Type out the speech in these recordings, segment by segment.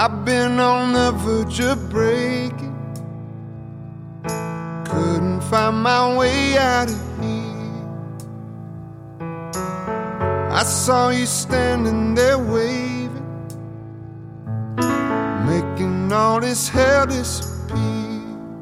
I've been on the verge of breaking, couldn't find my way out of here. I saw you standing there waving, making all this hell disappear.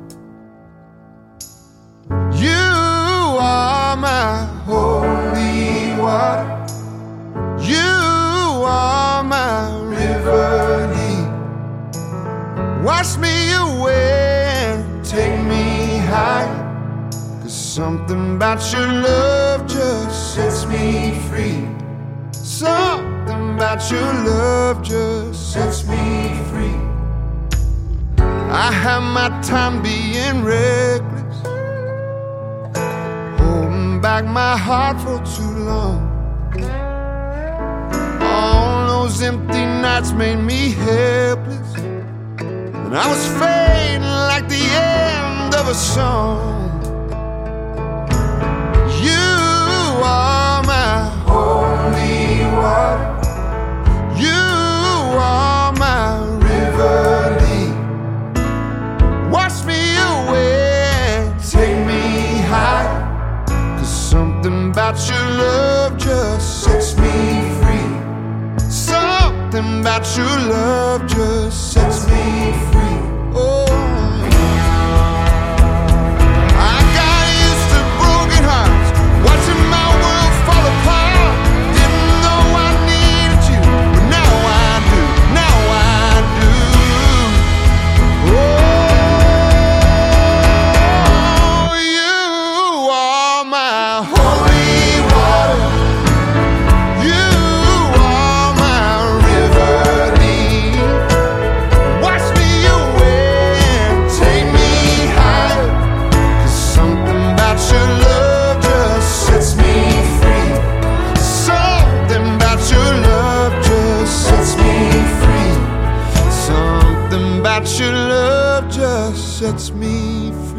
You are my holy water, you are my river deep. Wash me away and take me higher, 'cause something about your love just sets me free. Something about your love just sets me free. I have my time being reckless, holding back my heart for too long. All those empty nights made me helpless, and I was fading like the end of a song. You are my holy water, you are my river deep. Wash me away and take me higher, 'cause something about your love just sets me free. Something about your love just sets me free. Oh, I got used to broken hearts, watching my world fall apart. Didn't know I needed you, but now I do, now I do. Oh, you are my holy water, you are my river deep. Wash me away and take me higher, 'cause something about your love just sets me free. Something about your love just sets me free. Something about your love just sets me free.